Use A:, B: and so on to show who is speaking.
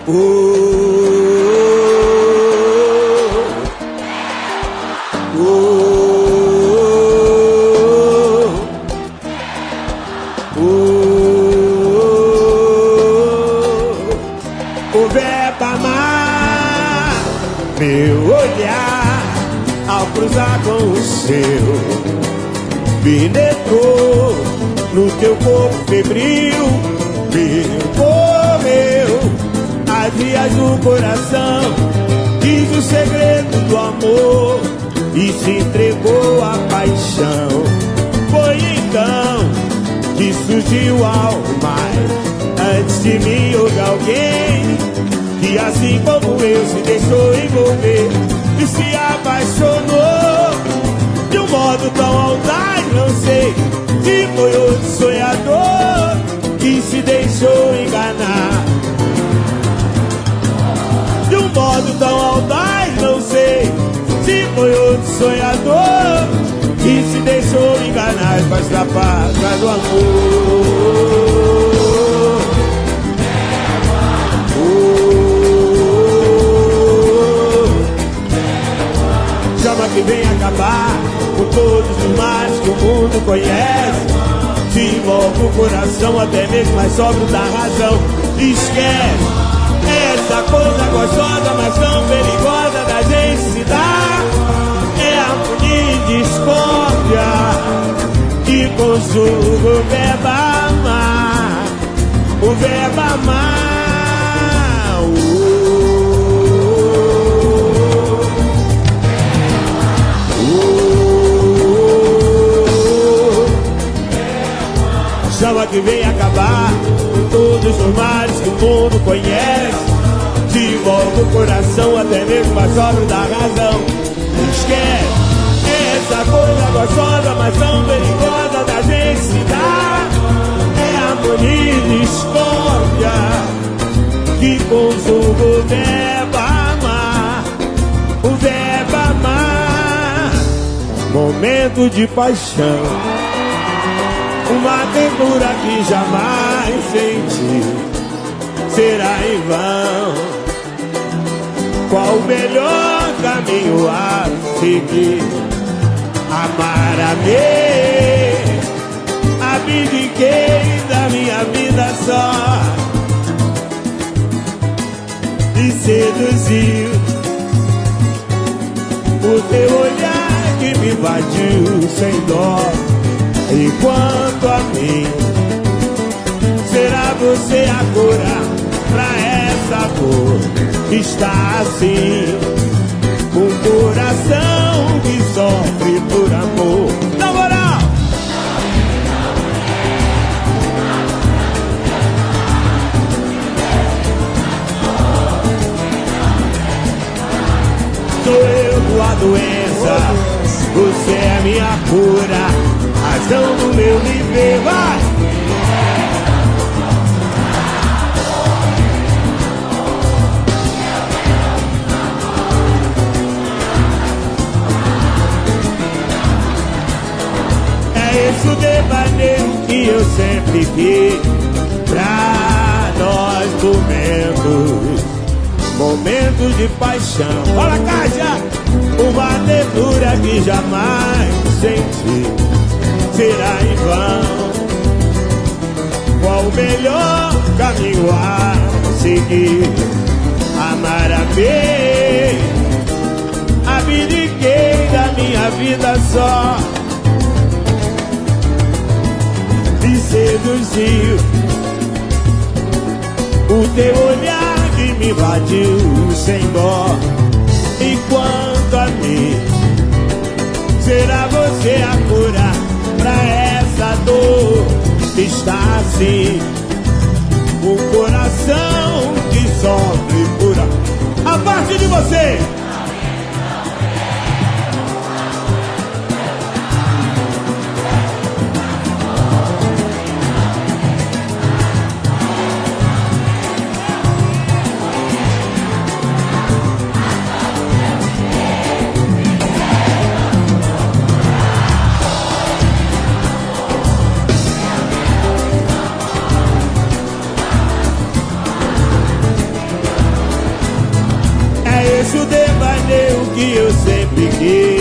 A: O verbo amar, meu olhar, ao cruzar com o seu, penetrou no teu corpo febril, percorreu as vias do coração, diz o segredo do amor e se entregou à paixão. Foi então que surgiu ao mais. Antes de mim houve alguém que assim como eu se deixou envolver e se apaixonou de um modo tão audaz. Não sei se foi outro sonhador que se deixou enganar de um modo tão audaz. Não sei se foi outro sonhador que se deixou enganar para escapar do amor. Chama que vem acabar com todos os males que o mundo conhece. Se envolve o coração até mesmo mais sóbrio da razão. Esquece essa coisa gostosa, mas tão perigosa da gente se dar. É a harmonia e discórdia que conjuga o verbo amar. O verbo amar. Chama que vem acabar com todos os males que o mundo conhece. Se envolve o coração até mesmo mais sóbrio da razão. Esquece essa coisa gostosa, mas tão perigosa da gente se dar. É a harmonia e discórdia que conjuga o verbo amar. O verbo amar. Momento de paixão, uma ternura que jamais senti, será em vão. Qual o melhor caminho a seguir? Amar, amei, abdiquei da minha vida só, e seduziu o teu olhar que me invadiu sem dó. E quanto a mim, será você a cura pra essa dor que está assim, um coração que sofre por amor. Na moral! Sou eu tua doença, você é minha cura, razão do meu viver, vai! É esse o devaneio que eu sempre quis pra nós momentos de paixão. Fala, Caixa! Uma ternura que jamais senti, será em vão. Qual o melhor caminho a seguir? Amar, amei, abdiquei da minha vida só, me seduziu o teu olhar que me invadiu sem dó. E quanto a mim, será você a cura pra essa dor que está assim, o coração que sofre por a parte de você. Esse o devaneio que eu sempre quis.